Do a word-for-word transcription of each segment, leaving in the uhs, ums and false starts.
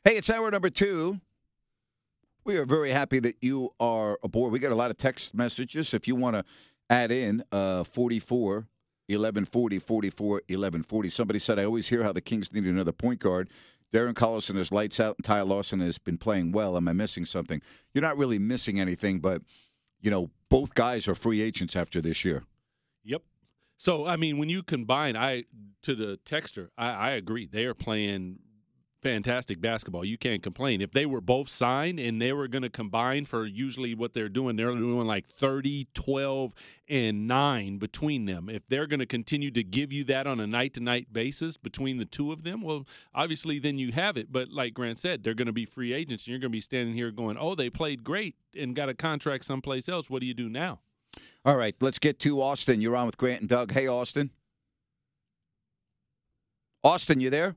Hey, it's hour number two. We are very happy that you are aboard. We got a lot of text messages. If you want to add in uh, forty-four, eleven forty, forty-four, eleven forty. Somebody said, I always hear how the Kings need another point guard. Darren Collison is lights out, and Ty Lawson has been playing well. Am I missing something? You're not really missing anything, but, you know, both guys are free agents after this year. Yep. So, I mean, when you combine, I to the texter, I, I agree. They are playing fantastic basketball. You can't complain. If they were both signed and they were going to combine for usually what they're doing, they're doing like thirty, twelve, and nine between them. If they're going to continue to give you that on a night-to-night basis between the two of them, well, obviously then you have it. But like Grant said, they're going to be free agents, and you're going to be standing here going, oh, they played great and got a contract someplace else. What do you do now? All right, let's get to Austin. You're on with Grant and Doug. Hey, Austin. Austin, you there?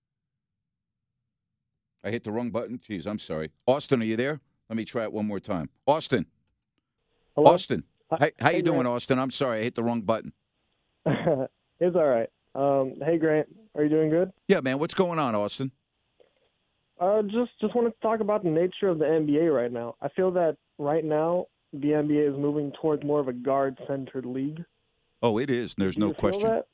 I hit the wrong button. Jeez, I'm sorry. Austin, are you there? Let me try it one more time. Austin. Hello? Austin. How, how hey, you doing, Grant. Austin? I'm sorry. I hit the wrong button. It's all right. Um, hey, Grant. Are you doing good? Yeah, man. What's going on, Austin? Uh, just just wanted to talk about the nature of the N B A right now. I feel that right now the N B A is moving towards more of a guard-centered league. Oh, it is. There's Do no you feel question. that?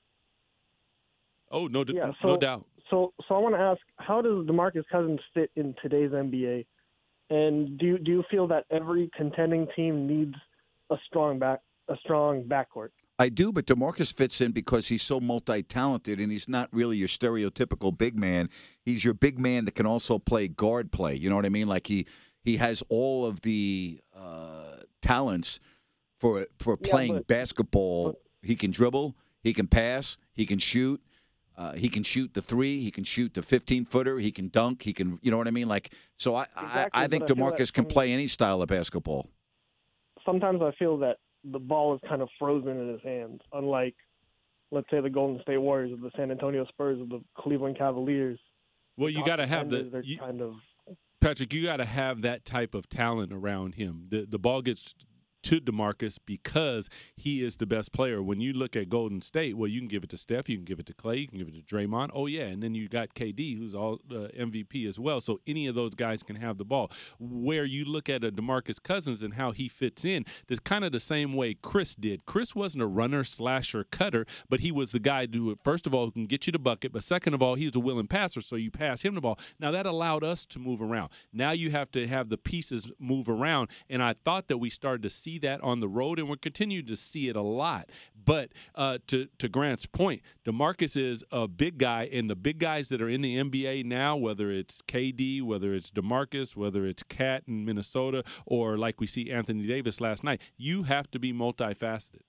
Oh, no, Yeah, so, no doubt. So, so I want to ask, how does DeMarcus Cousins fit in today's N B A? And do you, do you feel that every contending team needs a strong back a strong backcourt? I do, but DeMarcus fits in because he's so multi-talented, and he's not really your stereotypical big man. He's your big man that can also play guard play. You know what I mean? Like he he has all of the uh, talents for for Yeah, playing but- basketball. He can dribble. He can pass. He can shoot. Uh, he can shoot the three. He can shoot the fifteen-footer. He can dunk. He can, you know what I mean? Like, so I, Exactly, I, I think but I feel DeMarcus that can some- play any style of basketball. Sometimes I feel that the ball is kind of frozen in his hands, unlike, let's say, the Golden State Warriors, or the San Antonio Spurs, or the Cleveland Cavaliers. Well, you got to have the Contenders are you, kind of Patrick. You got to have that type of talent around him. The the ball gets to DeMarcus because he is the best player. When you look at Golden State, well, you can give it to Steph, you can give it to Clay, you can give it to Draymond. Oh, yeah, and then you got K D, who's all uh, M V P as well. So any of those guys can have the ball. Where you look at a DeMarcus Cousins and how he fits in, that's kind of the same way Chris did. Chris wasn't a runner, slasher, cutter, but he was the guy who, first of all, who can get you the bucket, but second of all, he was a willing passer, so you pass him the ball. Now, that allowed us to move around. Now you have to have the pieces move around, and I thought that we started to see that on the road, and we're continuing to see it a lot. But uh, to to Grant's point, DeMarcus is a big guy, and the big guys that are in the N B A now, whether it's K D, whether it's DeMarcus, whether it's Cat in Minnesota, or like we see Anthony Davis last night, you have to be multifaceted.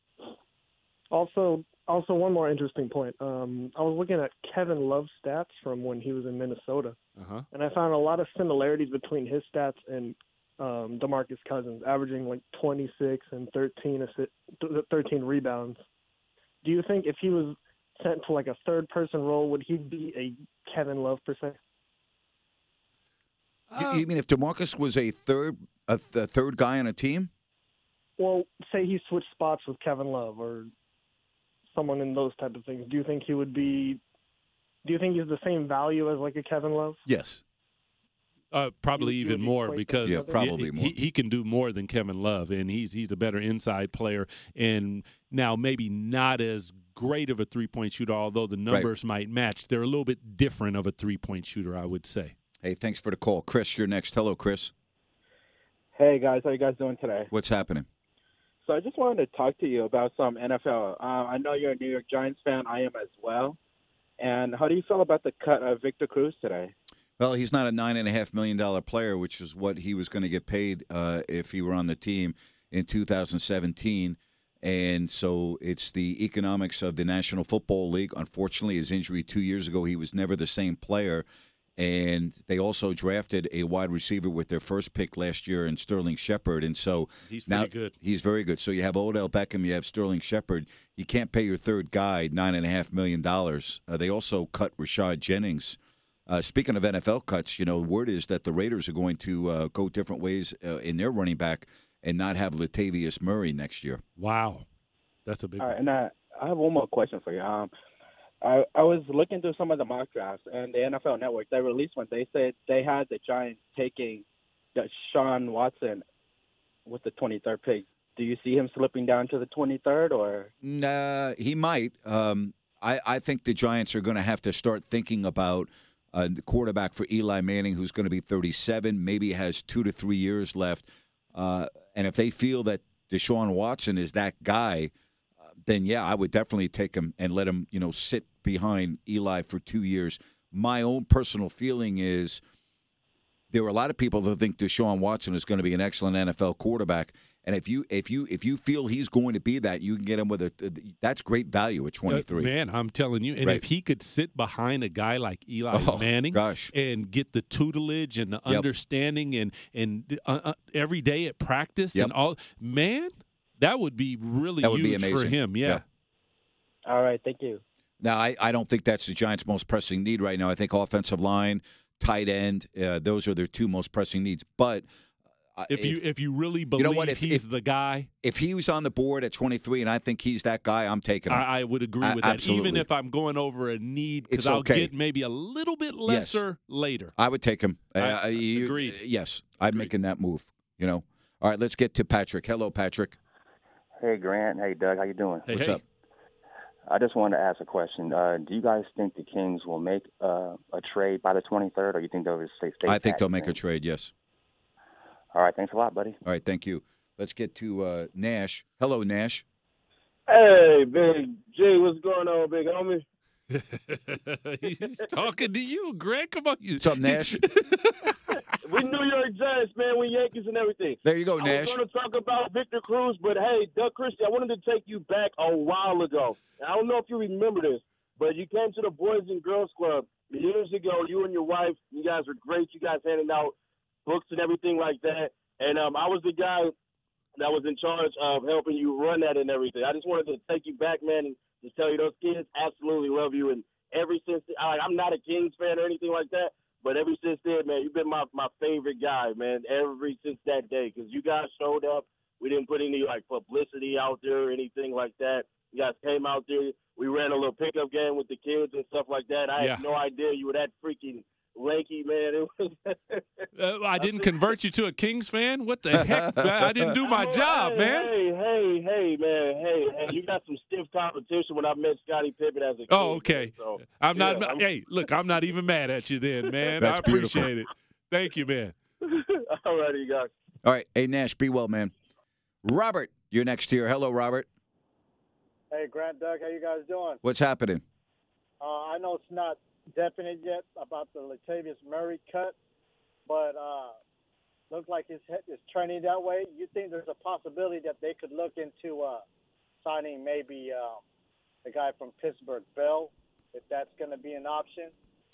also also one more interesting point. Um, I was looking at Kevin Love's stats from when he was in Minnesota, Uh-huh. and I found a lot of similarities between his stats and um, DeMarcus Cousins, averaging like twenty-six and thirteen assi- thirteen rebounds. Do you think if he was sent to like a third person role, would he be a Kevin Love per se? You, you mean if DeMarcus was a third a, th- a third guy on a team? Well, say he switched spots with Kevin Love or someone in those type of things. Do you think he would be? Do you think he's the same value as like a Kevin Love? Yes. Uh, probably You- you even would more equate them because Yeah, probably he, more. He, he can do more than Kevin Love, and he's he's a better inside player. And now maybe not as great of a three point shooter, although the numbers might match. They're a little bit different of a three point shooter, I would say. Hey, thanks for the call. Chris, you're next. Hello, Chris. Hey guys, how you guys doing today? What's happening? So I just wanted to talk to you about some N F L. Uh, I know you're a New York Giants fan. I am as well. And how do you feel about the cut of Victor Cruz today? Well, he's not a nine and a half million dollar player, which is what he was going to get paid uh, if he were on the team in two thousand seventeen. And so it's the economics of the National Football League. Unfortunately, his injury two years ago, he was never the same player. And they also drafted a wide receiver with their first pick last year in Sterling Shepard. And so He's now pretty good. he's very good. So you have Odell Beckham, you have Sterling Shepard. You can't pay your third guy nine and a half million dollars. Uh, they also cut Rashad Jennings. Uh, speaking of N F L cuts, you know, word is that the Raiders are going to uh, go different ways uh, in their running back and not have Latavius Murray next year. Wow, that's a big All one. right, and I, I have one more question for you. Um, I, I was looking through some of the mock drafts, and the N F L Network, they released one. They said they had the Giants taking Deshaun Watson with the twenty-third pick. Do you see him slipping down to the twenty-third, or? Nah, he might. Um, I, I think the Giants are going to have to start thinking about uh, the quarterback for Eli Manning, who's going to be thirty-seven, maybe has two to three years left. Uh, and if they feel that Deshaun Watson is that guy, uh, then, yeah, I would definitely take him and let him, you know, sit behind Eli for two years. My own personal feeling is there are a lot of people that think Deshaun Watson is going to be an excellent N F L quarterback, and if you if you if you feel he's going to be that, you can get him with a that's great value at twenty-three. Uh, man, I'm telling you, and Right. if he could sit behind a guy like Eli Oh, Manning, gosh. and get the tutelage and the Yep. understanding, and and uh, uh, every day at practice Yep. and all, man, that would be really That would be huge for amazing. him. Yeah. Yeah. All right, thank you. Now, I, I don't think that's the Giants' most pressing need right now. I think offensive line, tight end, uh, those are their two most pressing needs. But uh, If you if you really believe know what, if- he's if- the guy, if he was on the board at twenty-three and I think he's that guy, I'm taking him. I, I would agree A- with that. absolutely. Even if I'm going over a need, It's because I'll okay. get maybe a little bit Yes. lesser later. I would take him. I- Uh, you- agreed. Yes, I'm Agreed. making that move. You know. All right, let's get to Patrick. Hello, Patrick. Hey, Grant. Hey, Doug. How you doing? Hey, What's hey. up? I just wanted to ask a question. Uh, do you guys think the Kings will make uh, a trade by the twenty-third, or you think they'll just stay? stay I think pat they'll and make a thing? trade. Yes. All right. Thanks a lot, buddy. All right, thank you. Let's get to uh, Nash. Hello, Nash. Hey, Big G, what's going on, big homie? He's talking to you, Greg. Come on, you. What's up, Nash? We New York Giants, man. We Yankees and everything. There you go, I Nash. was going to talk about Victor Cruz, but hey, Doug Christie, I wanted to take you back a while ago. And I don't know if you remember this, but you came to the Boys and Girls Club years ago. You and your wife, you guys were great. You guys handing out books and everything like that. And um, I was the guy that was in charge of helping you run that and everything. I just wanted to take you back, man, and just tell you those kids absolutely love you. And ever since, I, I'm not a Kings fan or anything like that, but ever since then, man, you've been my, my favorite guy, man, ever since that day, because you guys showed up. We didn't put any, like, publicity out there or anything like that. You guys came out there. We ran a little pickup game with the kids and stuff like that. I Yeah. had no idea you were that freaking lanky, man. It was Uh, I didn't convert you to a Kings fan. What the heck? Man? I didn't do my Oh, job, hey, man. Hey, hey, hey, man. Hey, hey, you got some stiff competition when I met Scottie Pippen as a kid. Oh, okay. man, so, I'm not. yeah, I'm- Hey, look, I'm not even mad at you, then, man. That's I appreciate beautiful. it. Thank you, man. All righty, you guys. All right. Hey, Nash, be well, man. Robert, you're next here. Hello, Robert. Hey, Grant, Doug, how you guys doing? What's happening? Uh, I know it's not definite yet about the Latavius Murray cut, but uh, looks like it's, it's trending that way. You think there's a possibility that they could look into uh, signing maybe uh, the guy from Pittsburgh, Bell, if that's going to be an option?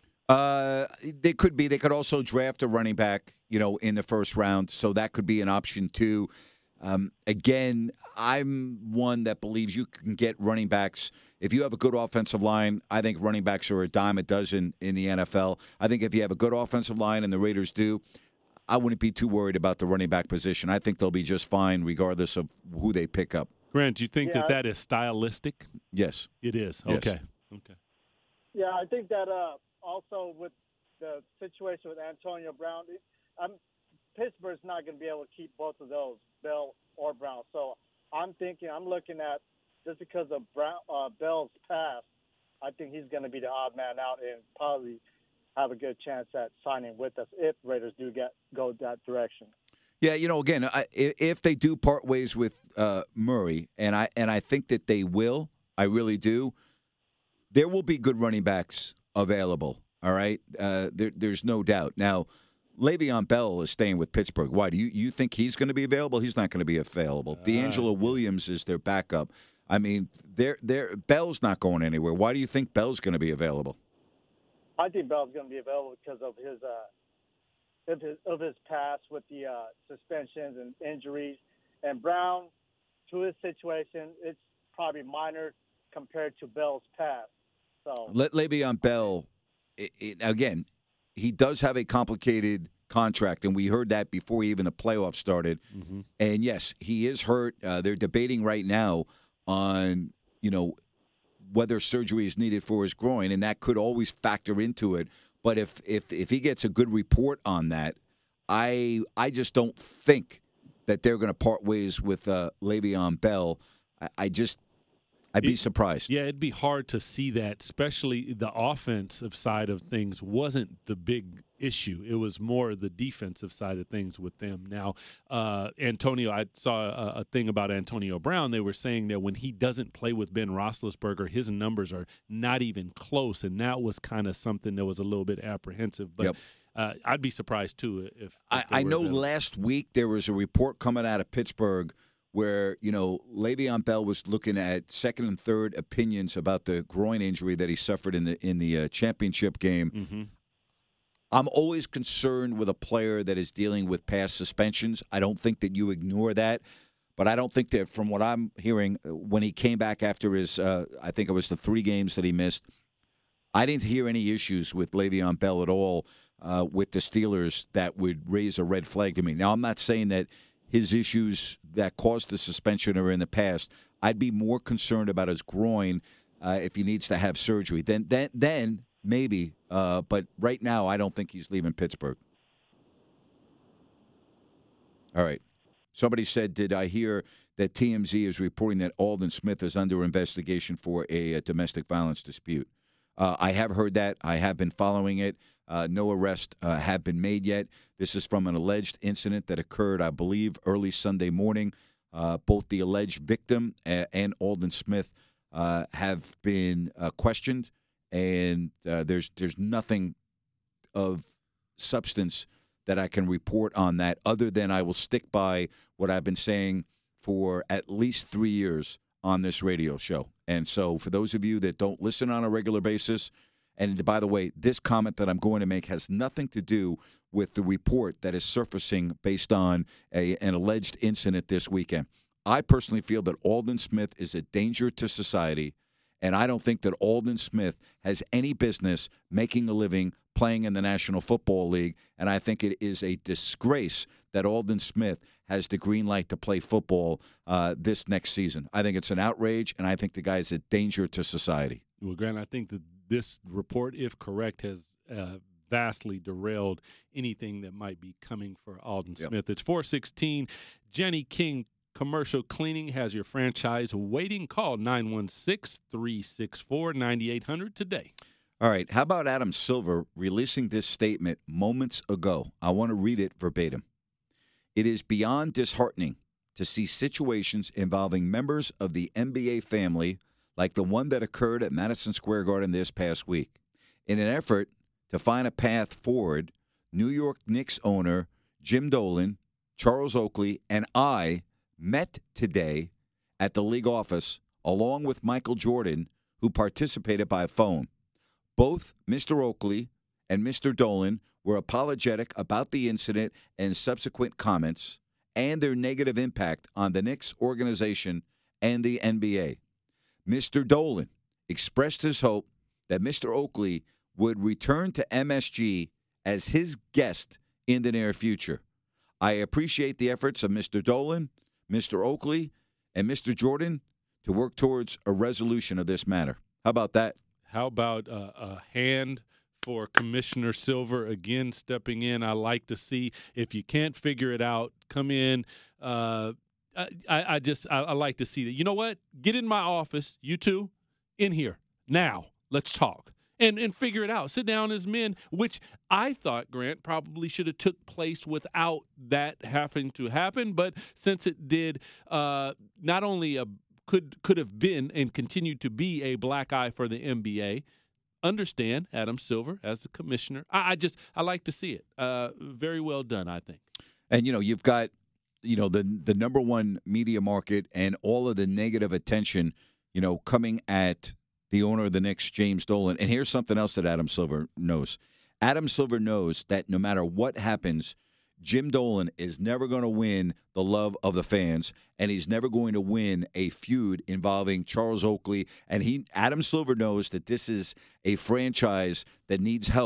Uh, they could be. They could also draft a running back, you know, in the first round. So that could be an option too. Um, again, I'm one that believes you can get running backs. If you have a good offensive line, I think running backs are a dime a dozen in the N F L. I think if you have a good offensive line, and the Raiders do, I wouldn't be too worried about the running back position. I think they'll be just fine regardless of who they pick up. Grant, do you think Yeah. that that is stylistic? Yes. It is. Yes. Okay. Okay. Yeah, I think that uh, also with the situation with Antonio Brown, it, I'm, Pittsburgh's not going to be able to keep both of those, Bell or Brown. So I'm thinking, I'm looking at just because of Brown, uh, Bell's past, I think he's going to be the odd man out and probably have a good chance at signing with us if Raiders do get go that direction. Yeah, you know, again, I, if they do part ways with uh, Murray, and I and I think that they will, I really do, there will be good running backs available. All right, uh, there, there's no doubt. Now, Le'Veon Bell is staying with Pittsburgh. Why do you you think he's going to be available? He's not going to be available. D'Angelo Williams is their backup. I mean, they're, they're, Bell's not going anywhere. Why do you think Bell's going to be available? I think Bell's going to be available because of his uh, of his of his past with the uh, suspensions and injuries. And Brown, to his situation, it's probably minor compared to Bell's past. So Let Le'Veon Bell, it, it, again, he does have a complicated contract, and we heard that before even the playoffs started. Mm-hmm. And yes, he is hurt. Uh, they're debating right now on, you know, whether surgery is needed for his groin, and that could always factor into it. But if if if he gets a good report on that, I I just don't think that they're going to part ways with uh, Le'Veon Bell. I, I just I'd be It- surprised. Yeah, it'd be hard to see that, especially the offensive side of things wasn't the big issue. It was more the defensive side of things with them. Now, uh, Antonio, I saw a, a thing about Antonio Brown. They were saying that when he doesn't play with Ben Roethlisberger, his numbers are not even close, and that was kind of something that was a little bit apprehensive. But Yep. uh, I'd be surprised, too, if, if I, they I were know available. last week there was a report coming out of Pittsburgh where, you know, Le'Veon Bell was looking at second and third opinions about the groin injury that he suffered in the in the uh, championship game. Mm-hmm. I'm always concerned with a player that is dealing with past suspensions. I don't think that you ignore that. But I don't think that, from what I'm hearing, when he came back after his, uh, I think it was the three games that he missed, I didn't hear any issues with Le'Veon Bell at all uh, with the Steelers that would raise a red flag to me. Now, I'm not saying that his issues that caused the suspension are in the past. I'd be more concerned about his groin uh, if he needs to have surgery. Then, then, then maybe. Uh, but right now, I don't think he's leaving Pittsburgh. All right. Somebody said, did I hear that T M Z is reporting that Aldon Smith is under investigation for a, a domestic violence dispute? Uh, I have heard that. I have been following it. Uh, no arrests uh, have been made yet. This is from an alleged incident that occurred, I believe, early Sunday morning. Uh, both the alleged victim and, and Aldon Smith uh, have been uh, questioned, and uh, there's there's nothing of substance that I can report on that, other than I will stick by what I've been saying for at least three years on this radio show. And so for those of you that don't listen on a regular basis, and by the way, this comment that I'm going to make has nothing to do with the report that is surfacing based on a, an alleged incident this weekend. I personally feel that Aldon Smith is a danger to society, and I don't think that Aldon Smith has any business making a living playing in the National Football League, and I think it is a disgrace that Aldon Smith has the green light to play football uh, this next season. I think it's an outrage, and I think the guy is a danger to society. Well, Grant, I think that this report, if correct, has uh, vastly derailed anything that might be coming for Aldon Yep. Smith. It's four sixteen. Jenny King Commercial Cleaning has your franchise waiting. Call nine one six, three six four, nine eight hundred today. All right, how about Adam Silver releasing this statement moments ago? I want to read it verbatim. It is beyond disheartening to see situations involving members of the N B A family like the one that occurred at Madison Square Garden this past week. In an effort to find a path forward, New York Knicks owner Jim Dolan, Charles Oakley, and I met today at the league office along with Michael Jordan, who participated by phone. Both Mister Oakley and Mister Dolan were apologetic about the incident and subsequent comments and their negative impact on the Knicks organization and the N B A. Mister Dolan expressed his hope that Mister Oakley would return to M S G as his guest in the near future. I appreciate the efforts of Mister Dolan, Mister Oakley, and Mister Jordan to work towards a resolution of this matter. How about that? How about uh, a hand for Commissioner Silver again stepping in? I like to see, if you can't figure it out, come in. Uh, I, I just I, I like to see that. You know what? Get in my office, you two, in here now. Let's talk and and figure it out. Sit down as men, which I thought, Grant, probably should have took place without that having to happen. But since it did, uh, not only a could could have been and continued to be a black eye for the N B A. Understand Adam Silver as the commissioner. I, I just I like to see it. Uh, very well done, I think. And you know, you've got, you know, the the number one media market and all of the negative attention, you know, coming at the owner of the Knicks, James Dolan. And here's something else that Adam Silver knows. Adam Silver knows that no matter what happens, Jim Dolan is never going to win the love of the fans, and he's never going to win a feud involving Charles Oakley. And he, Adam Silver knows that this is a franchise that needs help,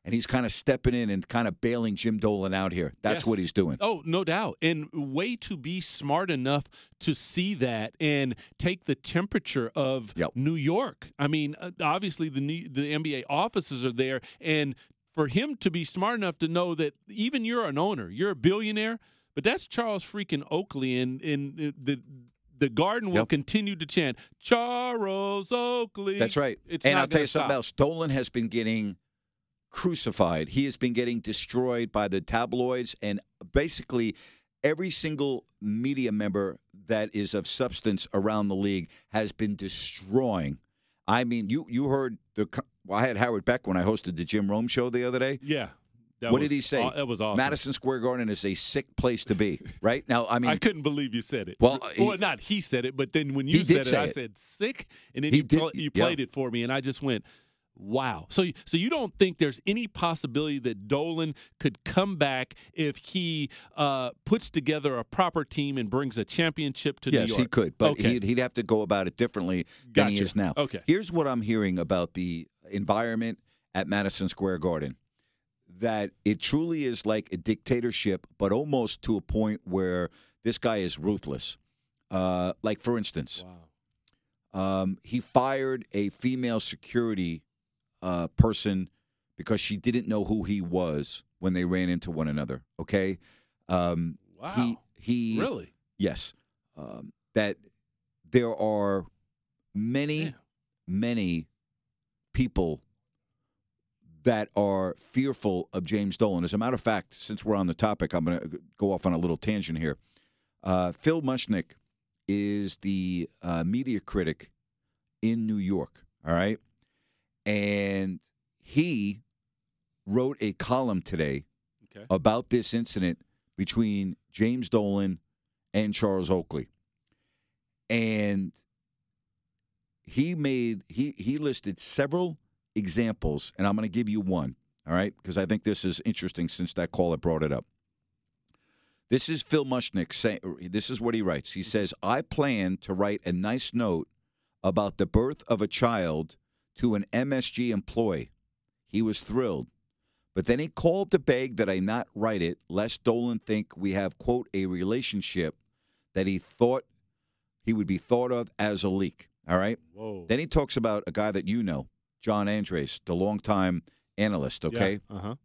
and he's kind of stepping in and kind of bailing Jim Dolan out here. That's Yes. what he's doing. Oh, no doubt. And way to be smart enough to see that and take the temperature of Yep. New York. I mean, uh, obviously the new, the N B A offices are there, and for him to be smart enough to know that even you're an owner, you're a billionaire, but that's Charles freaking Oakley, and, and uh, the the Garden will Yep. continue to chant, Charles Oakley. That's right. It's and not I'll tell gonna you something stop. else. Dolan has been getting crucified. He has been getting destroyed by the tabloids, and basically every single media member that is of substance around the league has been destroying. I mean, you you heard the. Well, I had Howard Beck when I hosted the Jim Rome show the other day. Yeah. That What was did he say? aw- That was awesome. Madison Square Garden is a sick place to be. Right now, I mean, I couldn't believe you said it. Well, he- well, not he said it, but then when He you did said it, say I it. said sick, and then He you did- pl- you yeah. played it for me, and I just went, wow. So, so you don't think there's any possibility that Dolan could come back if he uh, puts together a proper team and brings a championship to yes, New York? he could, but Okay. he'd, he'd have to go about it differently than he Gotcha. is now. Okay. Here's what I'm hearing about the environment at Madison Square Garden. That it truly is like a dictatorship, but almost to a point where this guy is ruthless. Uh, like, for instance, Wow. um, he fired a female security uh, person because she didn't know who he was when they ran into one another. Okay, um, Wow. he he Really? yes, um, that there are many Man. many people that are fearful of James Dolan. As a matter of fact, since we're on the topic, I'm going to go off on a little tangent here. Uh, Phil Mushnick is the uh, media critic in New York, all right? And he wrote a column today Okay. about this incident between James Dolan and Charles Oakley. And he made he he listed several examples, and I'm going to give you one, all right? Because I think this is interesting since that caller brought it up. This is Phil Mushnick saying, this is what he writes. He says, I plan to write a nice note about the birth of a child to an M S G employee. He was thrilled. But then he called to beg that I not write it, lest Dolan think we have, quote, a relationship that he thought he would be thought of as a leak, all right? Whoa. Then he talks about a guy that you know, John Andres, the longtime analyst, okay? Yeah. Uh-huh.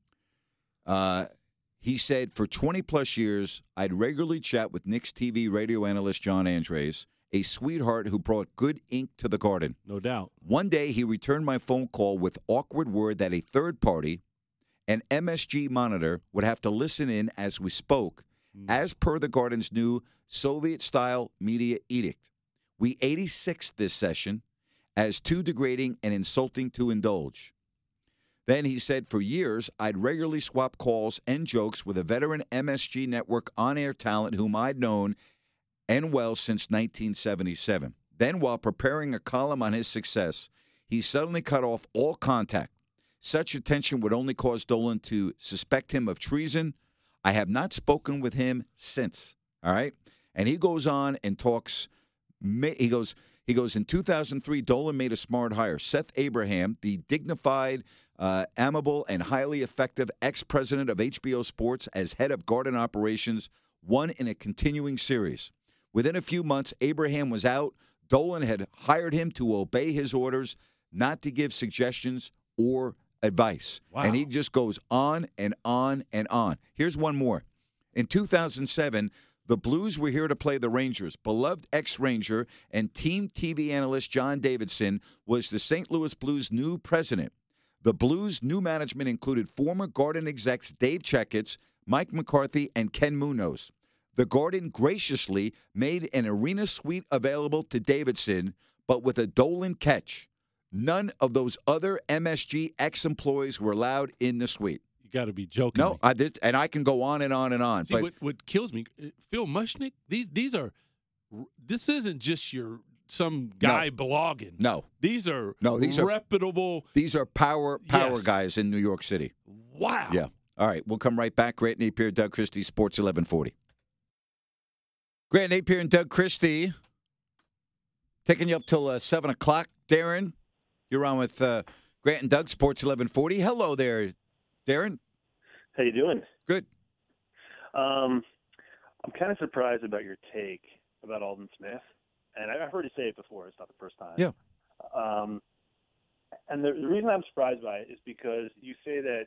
Uh, he said, for twenty-plus years, I'd regularly chat with Knicks T V radio analyst John Andres, a sweetheart who brought good ink to the Garden. No doubt. One day, he returned my phone call with awkward word that a third party, an M S G monitor, would have to listen in as we spoke, as per the Garden's new Soviet-style media edict. We eighty-sixed this session as too degrading and insulting to indulge. Then he said, for years, I'd regularly swap calls and jokes with a veteran M S G Network on-air talent whom I'd known and well since nineteen seventy-seven. Then, while preparing a column on his success, he suddenly cut off all contact. Such attention would only cause Dolan to suspect him of treason. I have not spoken with him since. All right? And he goes on and talks. He goes, he goes, in two thousand three, Dolan made a smart hire. Seth Abraham, the dignified, uh, amiable, and highly effective ex-president of H B O Sports as head of Garden operations, one in a continuing series. Within a few months, Abraham was out. Dolan had hired him to obey his orders, not to give suggestions or advice. Wow. And he just goes on and on and on. Here's one more. In two thousand seven, the Blues were here to play the Rangers. Beloved ex-Ranger and team T V analyst John Davidson was the Saint Louis Blues' new president. The Blues' new management included former Garden execs Dave Checketts, Mike McCarthy, and Ken Munoz. The Garden graciously made an arena suite available to Davidson, but with a Dolan catch. None of those other M S G ex-employees were allowed in the suite. You got to be joking. No, me. I did, and I can go on and on and on. See, but what, what kills me, uh, Phil Mushnick, these these are, this isn't just your some guy blogging. no, These are No, these are- reputable. these are power power Yes. guys in New York City. Wow. Yeah. All right, we'll come right back. Grant Napier, Doug Christie, Sports eleven forty. Grant Napier and Doug Christie taking you up till uh, seven o'clock. Darren, you're on with uh, Grant and Doug, Sports eleven forty. Hello there, Darren? How you doing? Good. Um, I'm kind of surprised about your take about Aldon Smith, and I've heard you say it before. It's not the first time. Yeah. Um, and the, the reason I'm surprised by it is because you say that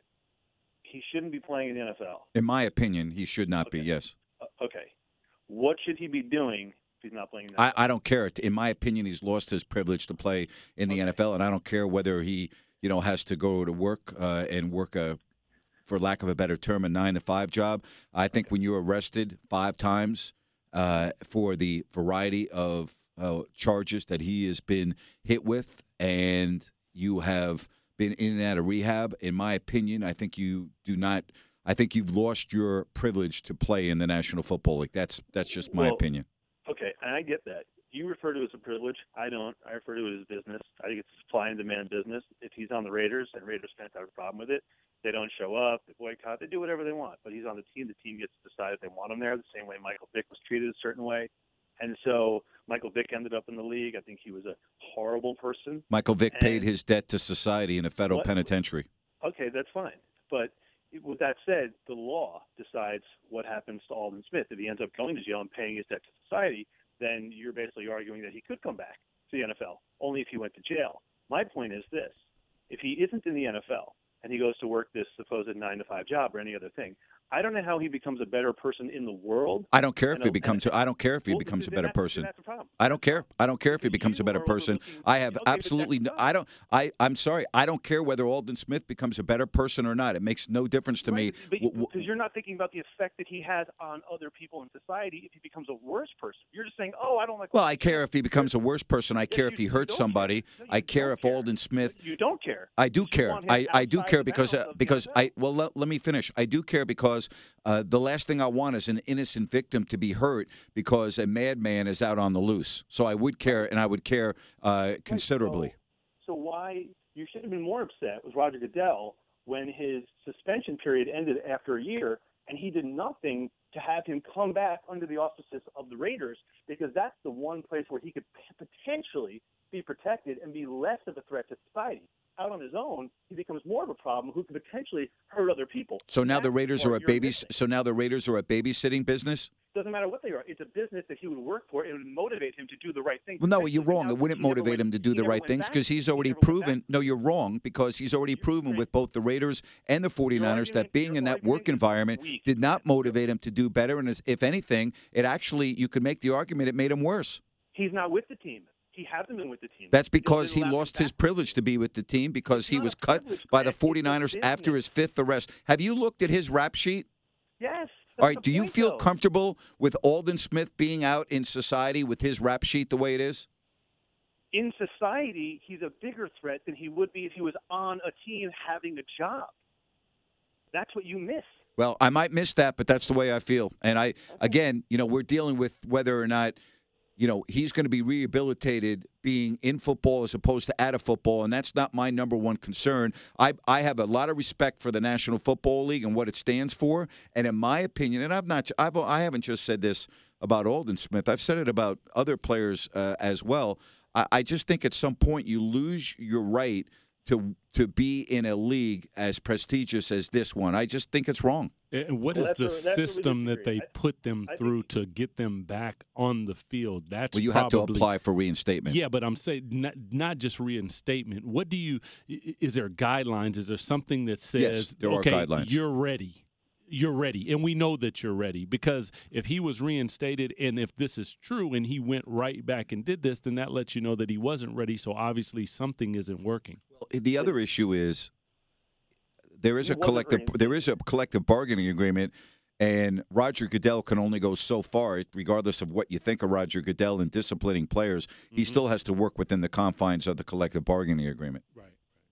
he shouldn't be playing in the N F L. In my opinion, he should not Okay. be, yes. Uh, okay. What should he be doing if he's not playing in the N F L? I, I don't care. In my opinion, he's lost his privilege to play in the Okay. N F L, and I don't care whether he, you know, has to go to work uh, and work a, for lack of a better term, a nine to five job. I think when you're arrested five times uh, for the variety of uh, charges that he has been hit with, and you have been in and out of rehab, in my opinion, I think you do not. I think you've lost your privilege to play in the National Football League. That's that's just my Well, opinion. Okay, and I get that. You refer to it as a privilege. I don't. I refer to it as business. I think it's supply and demand business. If he's on the Raiders and Raiders fans have a problem with it, they don't show up, they boycott, they do whatever they want. But he's on the team. The team gets to decide if they want him there, the same way Michael Vick was treated a certain way. And so Michael Vick ended up in the league. I think he was a horrible person. Michael Vick And- paid his debt to society in a federal What? penitentiary. Okay, that's fine. But with that said, the law decides what happens to Aldon Smith. If he ends up going to jail and paying his debt to society, then you're basically arguing that he could come back to the N F L, only if he went to jail. My point is this. If he isn't in the N F L and he goes to work this supposed nine to five job or any other thing, I don't know how he becomes a better person in the world. I don't care if And he a- becomes. and- I don't care if he Well, becomes a then better that's- then person. that's the problem. I don't care. I don't care if he Because becomes a you better are person. overlooking- I have Okay, but absolutely. that's No, I don't. I. I'm sorry. I don't care whether Aldon Smith becomes a better person or not. It makes no difference to me. Right, but- W- w- because you're not thinking about the effect that he has on other people in society if he becomes a worse person. You're just saying, oh, I don't like. Well, I care if he becomes a worse person. I care Yes, if you- he you hurts don't somebody. care. No, you I care don't if care. Aldon Smith. You don't care. I do You care. want him I, I do outside care the because bounds uh, of the because N F L. I well let, let me finish. I do care because uh, the last thing I want is an innocent victim to be hurt because a madman is out on the loose. So I would care, and I would care uh, considerably. So, so why you should have been more upset with Roger Goodell when his suspension period ended after a year, and he did nothing to have him come back under the auspices of the Raiders, because that's the one place where he could p- potentially be protected and be less of a threat to society. Out on his own, he becomes more of a problem who could potentially hurt other people. So now That's the Raiders part are a you're baby. missing. So now the Raiders are a babysitting business. Doesn't matter what they are. It's a business that he would work for. It would motivate him to do the right thing. Well, no, Especially you're wrong. now It wouldn't he never motivate went- him to do he the never right went things back. because he's He already never went back. proven. No, you're wrong because he's already proven with both the Raiders and the 49ers argument- that being your in that argument work is environment weak. did not motivate him to do better. And as- if anything, it actually, you could make the argument it made him worse. He's not with the team. He hasn't been with the team. That's They because he didn't allow him lost back. his privilege to be with the team because he not was a cut privilege, by the Greg. It's a 49ers after business. his fifth arrest. Have you looked at his rap sheet? Yes. All that's right, the do you point, feel though. comfortable with Aldon Smith being out in society with his rap sheet the way it is? In society, he's a bigger threat than he would be if he was on a team having a job. That's what you miss. Well, I might miss that, but that's the way I feel. And I, again, you know, we're dealing with whether or not, you know, he's going to be rehabilitated being in football as opposed to out of football, and that's not my number one concern. I I have a lot of respect for the National Football League and what it stands for, and in my opinion, and I've not, I've, I haven't just said this about Aldon Smith. I've said it about other players uh, as well. I, I just think at some point you lose your right to to be in a league as prestigious as this one. I just think it's wrong. And what Well, is that's the where- that's where we system that disagree. they I- put them I through to get them back on the field? That's Well, you have to probably- apply for reinstatement. Yeah, but I'm saying not, not just reinstatement. What do you? i- Is there guidelines? Is there something that says, Yes, there are okay, guidelines. you're ready. You're ready, and we know that you're ready because if he was reinstated, and if this is true, and he went right back and did this, then that lets you know that he wasn't ready. So obviously, something isn't working. The other issue is there is He a wasn't collective reinstated. there is a collective bargaining agreement, and Roger Goodell can only go so far, regardless of what you think of Roger Goodell and disciplining players. He still has to work within the confines of the collective bargaining agreement. Right.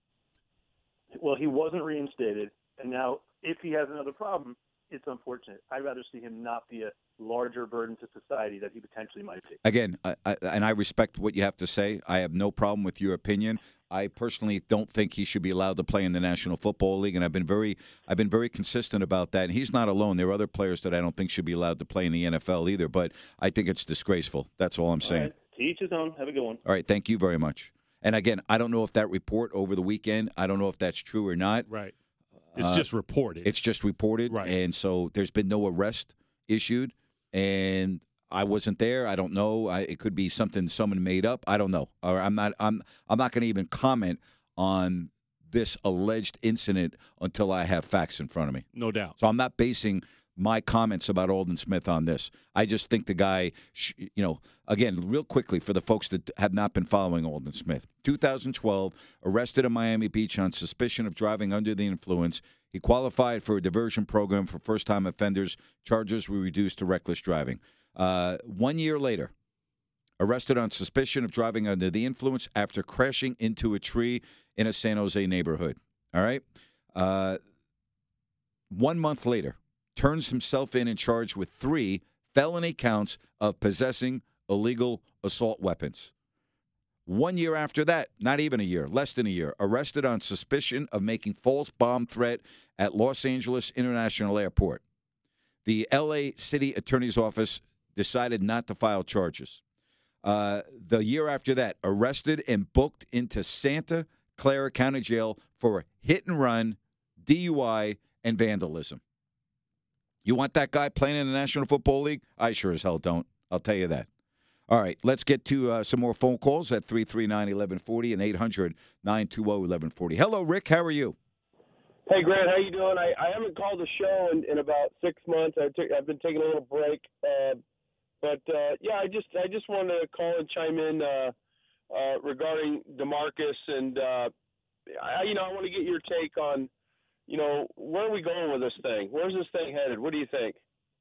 Well, he wasn't reinstated, and now if he has another problem, it's unfortunate. I'd rather see him not be a larger burden to society that he potentially might be. Again, I, I, and I respect what you have to say. I have no problem with your opinion. I personally don't think he should be allowed to play in the National Football League, and I've been very, I've been very consistent about that. And he's not alone. There are other players that I don't think should be allowed to play in the N F L either. But I think it's disgraceful. That's all I'm saying. All right. To each his own. Have a good one. All right, thank you very much. And again, I don't know if that report over the weekend, I don't know if that's true or not. Right. It's Uh, just reported. It's just reported, Right. and so there's been no arrest issued. And I wasn't there. I don't know. I, it could be something someone made up. I don't know. Or I'm not. I'm. I'm not going to even comment on this alleged incident until I have facts in front of me. No doubt. So I'm not basing my comments about Aldon Smith on this. I just think the guy, sh- you know, again, real quickly for the folks that have not been following Aldon Smith. two thousand twelve, arrested in Miami Beach on suspicion of driving under the influence. He qualified for a diversion program for first-time offenders. Charges were reduced to reckless driving. Uh, one year later, arrested on suspicion of driving under the influence after crashing into a tree in a San Jose neighborhood. All right? Uh, one month later, turns himself in and charged with three felony counts of possessing illegal assault weapons. One year after that, not even a year, less than a year, arrested on suspicion of making false bomb threat at Los Angeles International Airport. The L A City Attorney's Office decided not to file charges. Uh, the year after that, arrested and booked into Santa Clara County Jail for hit and run, D U I, and vandalism. You want that guy playing in the National Football League? I sure as hell don't. I'll tell you that. All right, let's get to uh, some more phone calls at three three nine, one one four zero and eight hundred, nine two zero, one one four zero. Hello, Rick. How are you? Hey, Grant, how you doing? I, I haven't called the show in, in about six months. I've, t- I've been taking a little break, uh, but uh, yeah, I just I just wanted to call and chime in uh, uh, regarding DeMarcus, and uh, I, you know I want to get your take on, you know, where are we going with this thing? Where's this thing headed? What do you think?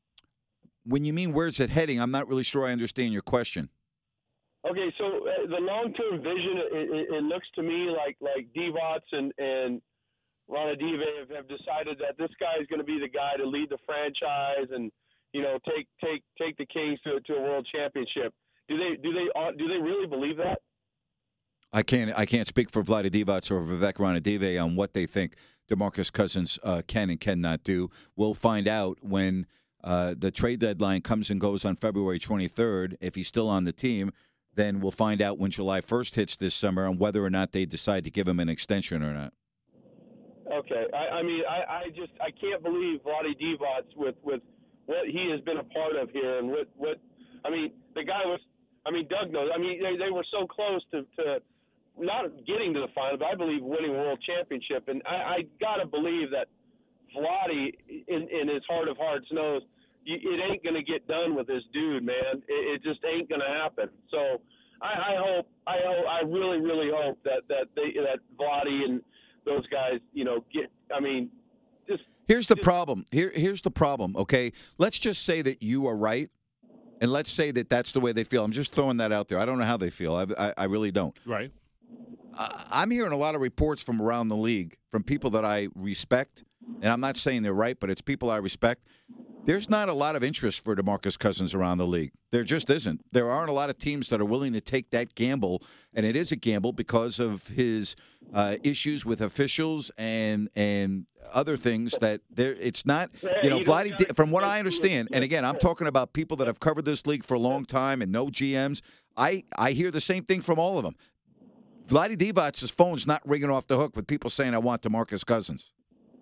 When you mean where's it heading, I'm not really sure I understand your question. Okay, so uh, the long-term vision, it, it, it looks to me like like Divac and and Ronadive have, have decided that this guy is going to be the guy to lead the franchise and, you know, take take take the Kings to to a world championship. Do they do they uh, do they really believe that? I can't I can't speak for Vlade Divac or Vivek Ranadive on what they think DeMarcus Cousins uh, can and cannot do. We'll find out when uh, the trade deadline comes and goes on February twenty-third. If he's still on the team, then we'll find out when July first hits this summer on whether or not they decide to give him an extension or not. Okay, I, I mean, I, I just I can't believe Vlade Divac with with what he has been a part of here and what what I mean the guy was I mean Doug knows I mean they, they were so close to, to not getting to the final, but I believe winning a world championship, and I, I gotta believe that Vlade in, in his heart of hearts knows you, it ain't gonna get done with this dude, man. It, it just ain't gonna happen. So I, I hope I hope I really really hope that that they that Vlade and those guys, you know, get, I mean, just. Here's the just, problem. Here, Here's the problem, okay? Let's just say that you are right, and let's say that that's the way they feel. I'm just throwing that out there. I don't know how they feel. I, I, I really don't. Right. I, I'm hearing a lot of reports from around the league, from people that I respect, and I'm not saying they're right, but it's people I respect. There's not a lot of interest for DeMarcus Cousins around the league. There just isn't. There aren't a lot of teams that are willing to take that gamble, and it is a gamble because of his uh, issues with officials and and other things that there. It's not, you know, you don't Vladdy. gotta- From what I understand, and again, I'm talking about people that have covered this league for a long time and know G Ms. I I hear the same thing from all of them. Vlade Divac's phone's not ringing off the hook with people saying, "I want DeMarcus Cousins."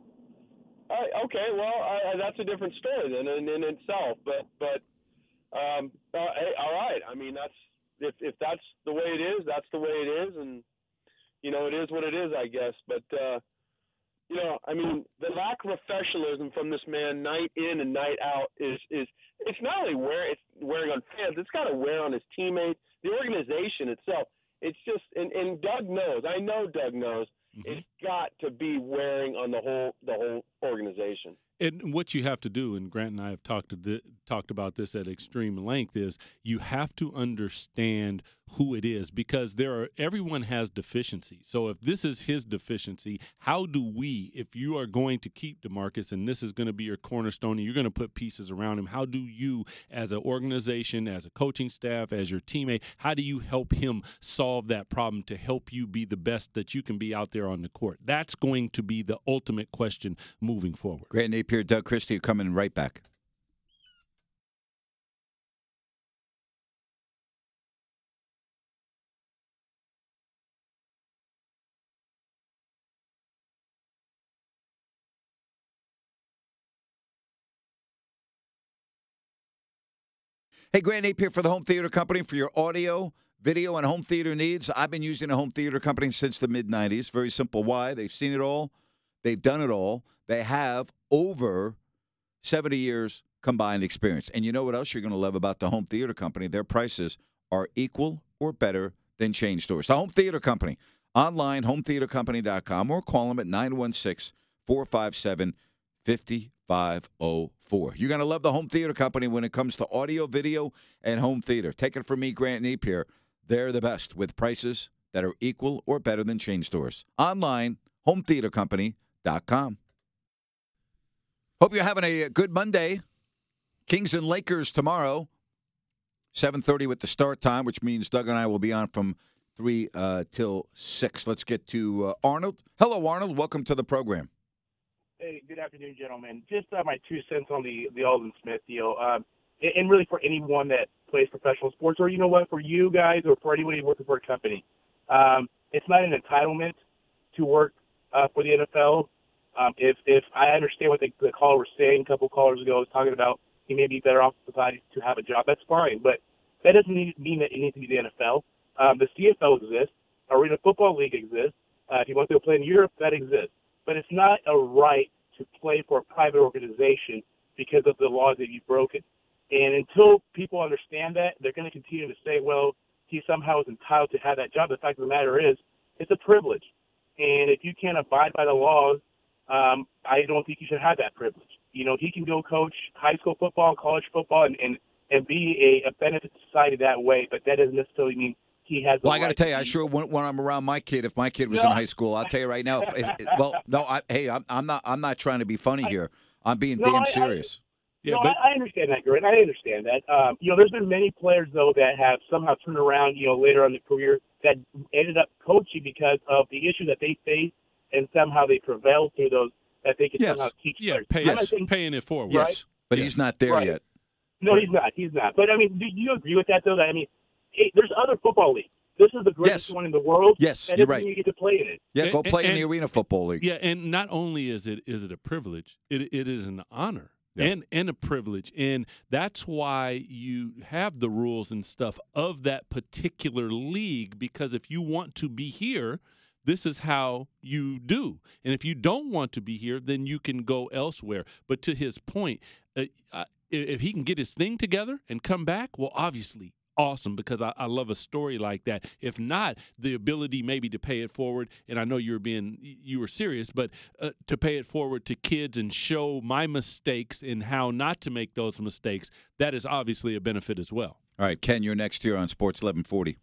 Uh, okay, well, I, I, that's a different story then in, in itself. But but um, uh, hey, all right. I mean, that's if if that's the way it is, that's the way it is, and you know, it is what it is, I guess. But uh, you know, I mean, the lack of professionalism from this man, night in and night out, is is it's not only wear it's wearing on fans, it's got to wear on his teammates, the organization itself. It's just, and, and Doug knows. I know Doug knows. Mm-hmm. It's got to be wearing on the whole the whole organization. And what you have to do, and Grant and I have talked to the, talked about this at extreme length, is you have to understand who it is, because there are everyone has deficiencies. So if this is his deficiency, how do we, if you are going to keep DeMarcus and this is going to be your cornerstone and you're going to put pieces around him, how do you, as an organization, as a coaching staff, as your teammate, how do you help him solve that problem to help you be the best that you can be out there on the court? That's going to be the ultimate question moving forward. Grant Napier, Doug Christie are coming right back. Hey, Grant Napier for the Home Theater Company for your audio, video, and home theater needs. I've been using a home theater company since the mid nineties. Very simple. Why? They've seen it all. They've done it all. They have over seventy years combined experience. And you know what else you're going to love about the Home Theater Company? Their prices are equal or better than chain stores. The Home Theater Company, online, home theater company dot com, or call them at nine one six, four five seven, five five zero four. You're going to love the Home Theater Company when it comes to audio, video, and home theater. Take it from me, Grant Napier. They're the best with prices that are equal or better than chain stores. Online, home theater company dot com. Hope you're having a good Monday. Kings and Lakers tomorrow, seven thirty with the start time, which means Doug and I will be on from three uh, till six. Let's get to uh, Arnold. Hello, Arnold. Welcome to the program. Hey, good afternoon, gentlemen. Just uh, my two cents on the, the Aldon Smith deal. Um, and, and really for anyone that plays professional sports, or you know what, for you guys or for anybody working for a company, um, it's not an entitlement to work uh, for the N F L. Um, if if I understand what the, the caller was saying a couple callers ago, was talking about he may be better off deciding to have a job, that's fine. But that doesn't need, mean that it needs to be the N F L. Um, the C F L exists. Arena Football League exists. Uh, if you want to go play in Europe, that exists. But it's not a right to play for a private organization because of the laws that you've broken. And until people understand that, they're going to continue to say, well, he somehow is entitled to have that job. The fact of the matter is, it's a privilege. And if you can't abide by the laws, um, I don't think you should have that privilege. You know, he can go coach high school football, college football, and, and, and be a, a benefit to society that way, but that doesn't necessarily mean he has the Well, I got to right tell you, to I be- sure when, when I'm around my kid, if my kid was No. in high school, I'll tell you right now. If, if, well, no, I, hey, I'm, I'm not. I'm not trying to be funny here. I'm being No, damn I- I- serious. Yeah, no, but I, I understand that, Grant. I understand that. Um, you know, there's been many players, though, that have somehow turned around, you know, later on in their career that ended up coaching because of the issues that they faced, and somehow they prevailed through those, that they could Yes. somehow teach yeah, players. pay, I'm not saying- paying it forward. Yes, but Yeah. he's not there Right. yet. No, he's not. He's not. But, I mean, do you agree with that, though? That, I mean, hey, there's other football leagues. This is the greatest Yes. one in the world. Yes, that you're doesn't right. mean you get to play in it. Yeah, go And- play in and- the Arena Football League. Yeah, and not only is it is it a privilege, it it is an honor. Yeah. And, and a privilege. And that's why you have the rules and stuff of that particular league, because if you want to be here, this is how you do. And if you don't want to be here, then you can go elsewhere. But to his point, uh, uh, if he can get his thing together and come back, well, obviously, awesome, because I, I love a story like that. If not, the ability maybe to pay it forward, and I know you were being you were serious, but uh, to pay it forward to kids and show my mistakes and how not to make those mistakes, that is obviously a benefit as well. All right, Ken, you're next here on Sports eleven forty.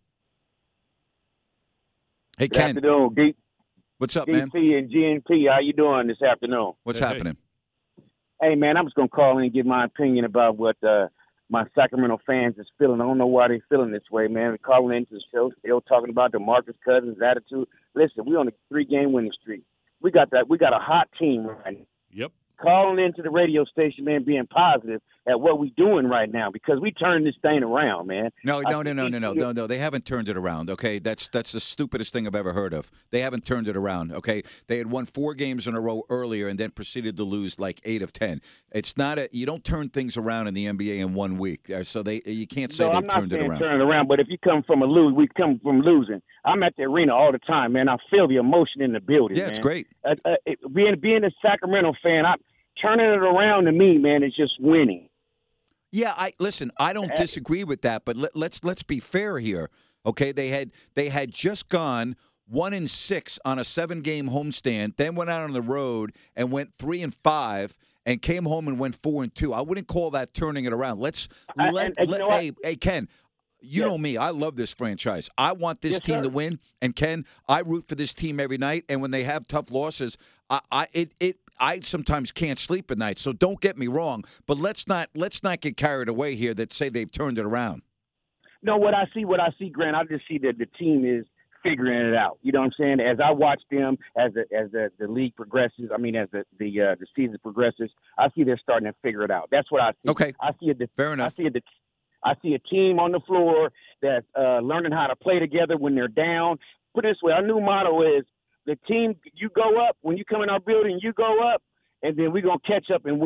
Hey, Good Ken, afternoon, D- what's up, man? D P and G N P. How you doing this afternoon? What's Hey, hey. happening? Hey, man, I'm just gonna call in and give my opinion about what uh, my Sacramento fans is feeling. I don't know why they're feeling this way, man. They're calling into the show, still talking about DeMarcus Cousins' attitude. Listen, we're on a three-game winning streak. We got that. We got a hot team right now. Yep. Calling into the radio station, man, being positive at what we're doing right now because we turned this thing around, man. No, I no, no, think no, we- no, no, no, no. They haven't turned it around. Okay, that's that's the stupidest thing I've ever heard of. They haven't turned it around. Okay, they had won four games in a row earlier and then proceeded to lose like eight of ten. It's not a you don't turn things around in the N B A in one week. Uh, So they you can't say No, they've I'm not turned it saying around. turn it around, but if you come from a lose, we come from losing. I'm at the arena all the time, man. I feel the emotion in the building. Yeah, man. it's great. Uh, uh, it, being being a Sacramento fan, I turning it around to me, man, is just winning. Yeah, I listen. I don't disagree with that, but let, let's let's be fair here. Okay, they had they had just gone one and six on a seven game homestand, then went out on the road and went three and five, and came home and went four and two. I wouldn't call that turning it around. Let's I- let, and- and you let know what? hey hey Ken. You Yes. know me. I love this franchise. I want this Yes, team sir. to win. And Ken, I root for this team every night. And when they have tough losses, I, I it it I sometimes can't sleep at night. So don't get me wrong. But let's not let's not get carried away here that say they've turned it around. No, what I see, what I see, Grant, I just see that the team is figuring it out. You know what I'm saying? As I watch them, as the as the, the league progresses, I mean, as the the uh, the season progresses, I see they're starting to figure it out. That's what I see. Okay. I see a Fair I enough. see a I see a team on the floor that's uh, learning how to play together when they're down. Put it this way, our new motto is the team. You go up when you come in our building. You go up, and then we're gonna catch up and win.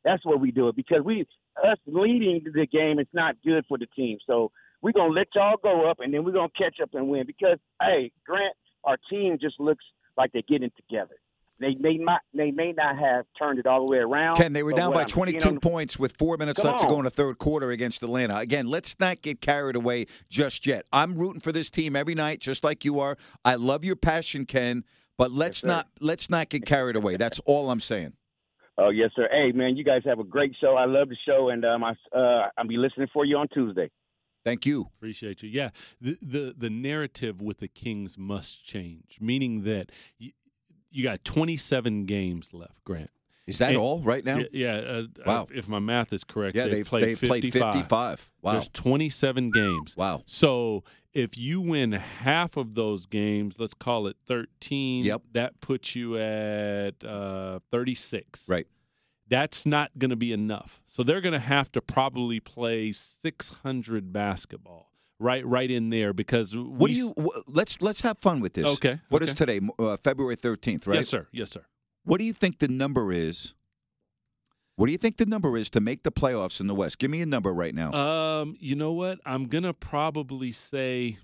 That's what we do it because we us leading the game is not good for the team. So we're gonna let y'all go up, and then we're gonna catch up and win. Because hey, Grant, our team just looks like they're getting together. They may not they may not have turned it all the way around. Ken, they were down by I'm twenty-two the, points with four minutes Come left to on. go in the third quarter against Atlanta. Again, let's not get carried away just yet. I'm rooting for this team every night, just like you are. I love your passion, Ken, but let's Yes, not let's not get carried away. That's all I'm saying. Oh yes, sir. Hey man, you guys have a great show. I love the show, and um, I uh, I'll be listening for you on Tuesday. Thank you. Appreciate you. Yeah, the the, the narrative with the Kings must change, meaning that you, you got twenty-seven games left, Grant. Is that and, all right now? Yeah. yeah uh, wow. If, if my math is correct, yeah, they've, they've played, they've played fifty-five. fifty-five. Wow. There's twenty-seven games. Wow. So if you win half of those games, let's call it thirteen. Yep. That puts you at uh, thirty-six. Right. That's not going to be enough. So they're going to have to probably play six hundred basketball right right in there because what we, do you wh- let's let's have fun with this. Okay. What okay. is today? Uh, February thirteenth, right? Yes, sir. Yes, sir. What do you think the number is? What do you think the number is to make the playoffs in the West? Give me a number right now. Um, you know what? I'm going to probably say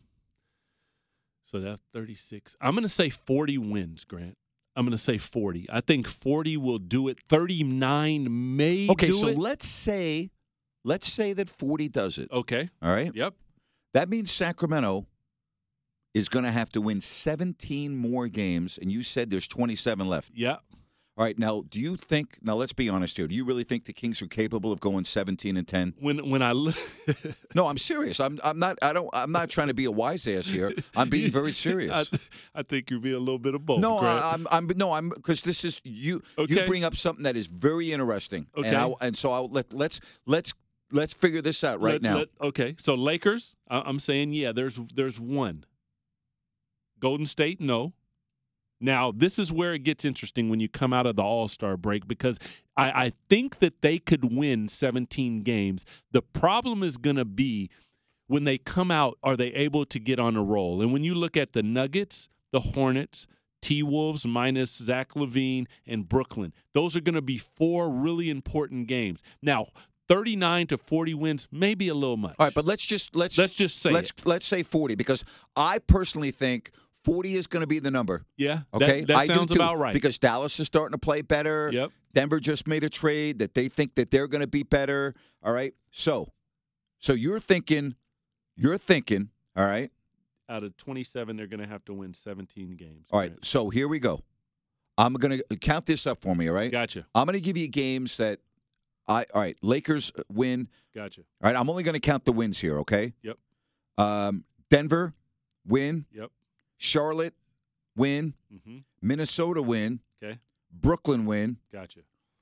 so that's thirty-six. I'm going to say forty wins, Grant. I'm going to say forty. I think forty will do it. thirty-nine may okay, do so it. let's say let's say that forty does it. Okay. All right? Yep. That means Sacramento is going to have to win seventeen more games, and you said there's twenty-seven left. Yeah. All right, now, do you think – now, let's be honest here. Do you really think the Kings are capable of going seventeen and ten? When when I look – No, I'm serious. I'm I'm not I don't I'm not trying to be a wise ass here. I'm being very serious. I, I think you're being a little bit of both. No, Grant. I, I'm I'm no, I'm because this is you Okay. you bring up something that is very interesting. Okay. And I, and so I'll let let's let's let's figure this out right Let- now. let- okay. So Lakers, I- I'm saying yeah, there's there's one. Golden State, no. Now, this is where it gets interesting when you come out of the All-Star break because I, I think that they could win seventeen games. The problem is going to be when they come out, are they able to get on a roll? And when you look at the Nuggets, the Hornets, T-Wolves minus Zach LaVine, and Brooklyn, those are going to be four really important games. Now, thirty-nine to forty wins may be a little much. All right, but let's just let's Let's just say let's it. let's say forty because I personally think forty is going to be the number. Yeah, that- Okay, that I do sounds too, about right. Because Dallas is starting to play better. Yep. Denver just made a trade that they think that they're going to be better. All right, so so you're thinking, you're thinking. All right, Out of twenty-seven, they're going to have to win seventeen games. all right. So here we go. I'm going to count this up for me. All right, Gotcha. I'm going to give you games that I. All right, Lakers win. Gotcha. All right, I'm only going to count the wins here. Okay. Yep. Um, Denver win. Yep. Charlotte win. Mm-hmm. Minnesota win. Okay. Brooklyn win. Gotcha.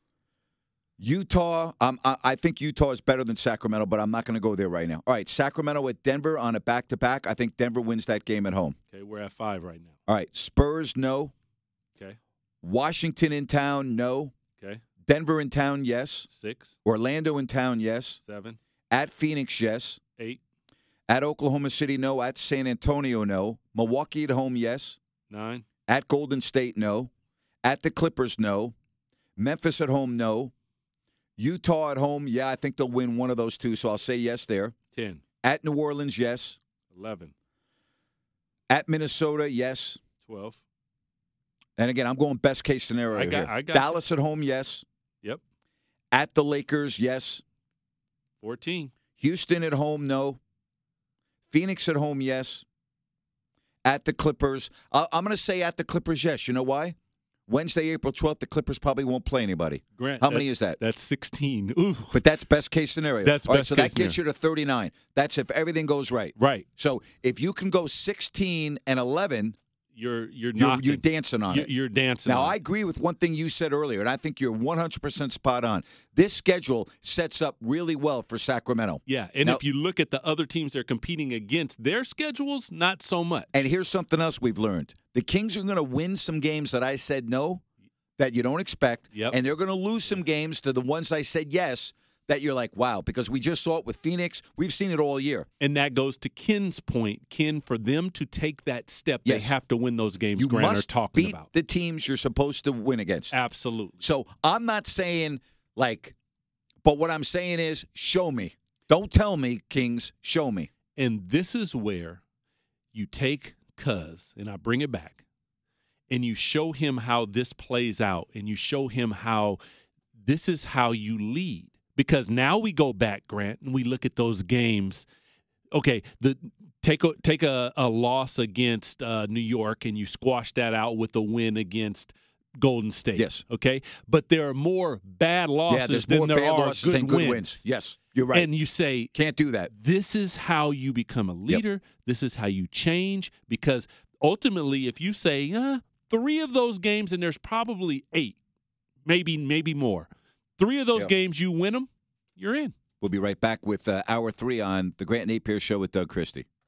Utah, um, I, I think Utah is better than Sacramento, but I'm not going to go there right now. All right, Sacramento at Denver on a back-to-back. I think Denver wins that game at home. Okay, we're at five right now. All right, Spurs, no. Okay. Washington in town, no. Okay. Denver in town, yes. Six. Orlando in town, yes. Seven. At Phoenix, yes. Eight. At Oklahoma City, no. At San Antonio, no. Milwaukee at home, yes. Nine. At Golden State, no. At the Clippers, no. Memphis at home, no. Utah at home, yeah, I think they'll win one of those two, so I'll say yes there. Ten. At New Orleans, yes. Eleven. At Minnesota, yes. Twelve. And again, I'm going best case scenario I got- here. I got Dallas at home, yes. Yep. At the Lakers, yes. Fourteen. Houston at home, no. Phoenix at home, yes. At the Clippers, I- I'm going to say at the Clippers, yes. You know why? Wednesday, April twelfth, the Clippers probably won't play anybody. Grant, How many that- is that? That's sixteen. Ooh. But that's best case scenario. That's All right, best so case that gets you to thirty-nine. That's if everything goes right. Right. So if you can go sixteen and eleven, You're you're you're, knocking. you're dancing on You- it. You're dancing. Now, on I it. agree with one thing you said earlier, and I think you're one hundred percent spot on. This schedule sets up really well for Sacramento. Yeah, and Now- if you look at the other teams they're competing against, their schedules not so much. And here's something else we've learned. The Kings are going to win some games that I said no, that you don't expect, Yep. and they're going to lose some games to the ones I said yes, that you're like, wow, because we just saw it with Phoenix. We've seen it all year. And that goes to Ken's point. Ken, for them to take that step, Yes. they have to win those games You Grant are must talking beat about. the teams you're supposed to win against. Absolutely. So I'm not saying like But what I'm saying is, show me. Don't tell me, Kings. Show me. And this is where you take Cuz, and I bring it back, and you show him how this plays out, and you show him how this is how you lead. Because now we go back, Grant, and we look at those games. Okay, the take a, take a, a loss against uh, New York, and you squash that out with a win against Golden State. Yes. Okay? But there are more bad losses yeah, there's than more there bad are losses good than good wins. wins. Yes, you're right. And you say, can't do that. This is how you become a leader. Yep. This is how you change. Because ultimately, if you say uh, three of those games, and there's probably eight, maybe maybe more, three of those yep. games you win them, you're in. We'll be right back with uh, hour three on the Grant Napier Show with Doug Christie.